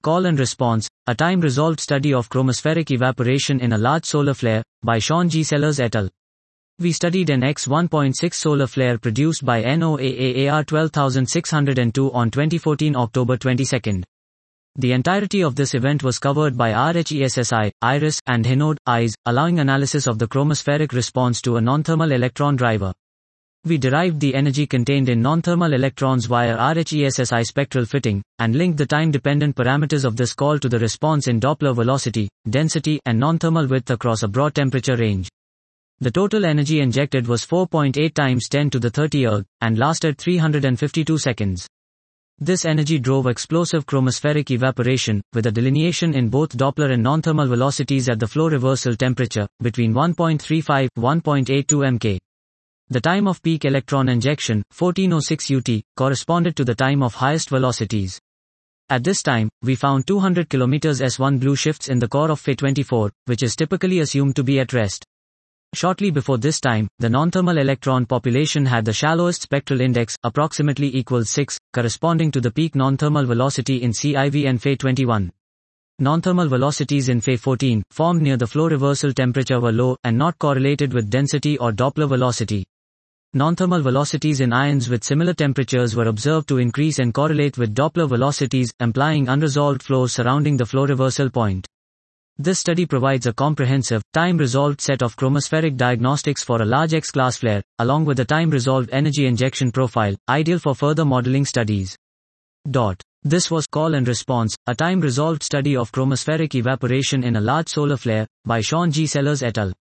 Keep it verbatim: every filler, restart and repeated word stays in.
Call and Response, a time-resolved study of chromospheric evaporation in a large solar flare, by Sean G. Sellers et al. We studied an X one point six solar flare produced by NOAA twelve thousand six hundred two on twenty fourteen October twenty-second. The entirety of this event was covered by RHESSI, IRIS, and HINODE, eyes, allowing analysis of the chromospheric response to a non-thermal electron driver. We derived the energy contained in non-thermal electrons via RHESSI spectral fitting, and linked the time-dependent parameters of this call to the response in Doppler velocity, density, and non-thermal width across a broad temperature range. The total energy injected was four point eight times ten to the thirty erg, and lasted three hundred fifty-two seconds. This energy drove explosive chromospheric evaporation, with a delineation in both Doppler and non-thermal velocities at the flow reversal temperature, between one point three five to one point eight two megakelvin. The time of peak electron injection, fourteen oh six U T, corresponded to the time of highest velocities. At this time, we found two hundred kilometers S one blue shifts in the core of F E twenty-four, which is typically assumed to be at rest. Shortly before this time, the non-thermal electron population had the shallowest spectral index, approximately equals six, corresponding to the peak non-thermal velocity in C I V and F E twenty-one. Non-thermal velocities in F E fourteen, formed near the flow reversal temperature, were low, and not correlated with density or Doppler velocity. Non-thermal velocities in ions with similar temperatures were observed to increase and correlate with Doppler velocities, implying unresolved flows surrounding the flow reversal point. This study provides a comprehensive, time-resolved set of chromospheric diagnostics for a large X-class flare, along with a time-resolved energy injection profile, ideal for further modeling studies. Dot. This was Call and Response, a time-resolved study of chromospheric evaporation in a large solar flare, by Sean G. Sellers et al.